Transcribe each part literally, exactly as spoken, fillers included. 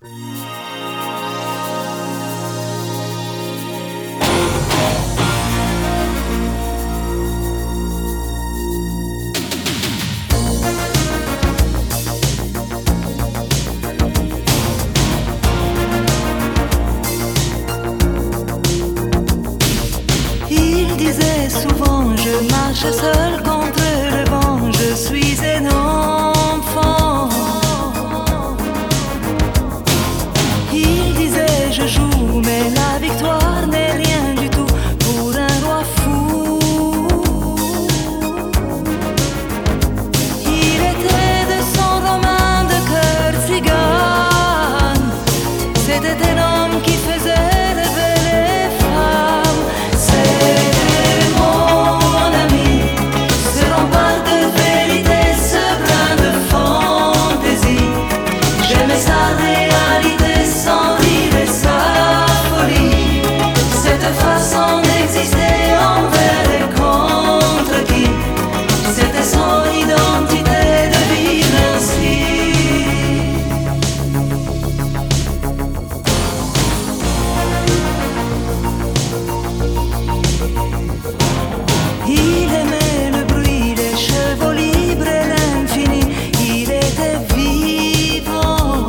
Il disait souvent, je marche seul contre le vent, je suis un enfant. Il disait, je joue, mais la victoire n'est rien du tout pour un roi fou. Il était de son roman de cœur cigane, c'était un homme qui faisait rêver les femmes. C'était mon ami, ce rempart de vérité, ce brin de fantaisie. J'aimais sa réalité, son rire et sa folie, cette façon d'exister envers et contre qui, c'était son identité de vivre ainsi. Il aimait le bruit des chevaux libres et l'infini, il était vivant.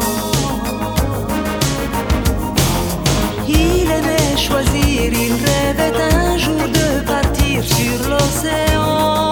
Il aimait choisir, il rêvait un jour de partir sur l'océan.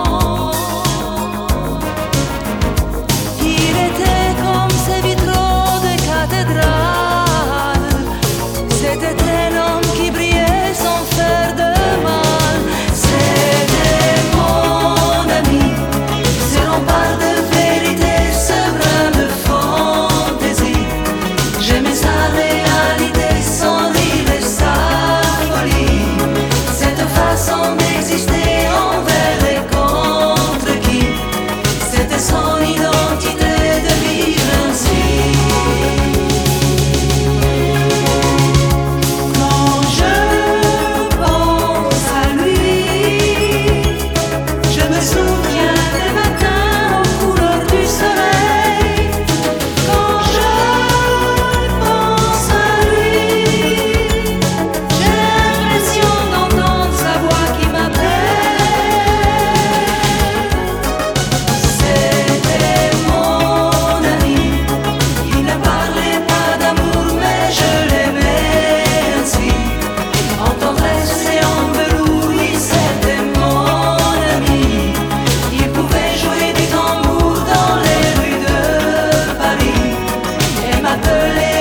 Il était comme ces vitraux de cathédrale, c'était un homme qui brillait sans faire de mal. C'était mon ami, ce rempart de vérité, ce brin de fantaisie. J'aimais sa réalité, son rire et sa folie, cette façon d'exister envers et contre qui, c'était son identité de vivre ainsi. Quand je pense à lui, je me souviens des matins aux couleurs du soleil. Quand je pense à lui, j'ai l'impression d'entendre sa voix qui m'appelle. C'était mon ami, il ne parlait pas d'amour, mais je l'aimais ainsi. En tendresse et en velours, oui, c'était mon ami. Il pouvait jouer du tambour dans les rues de Paris et m'appeler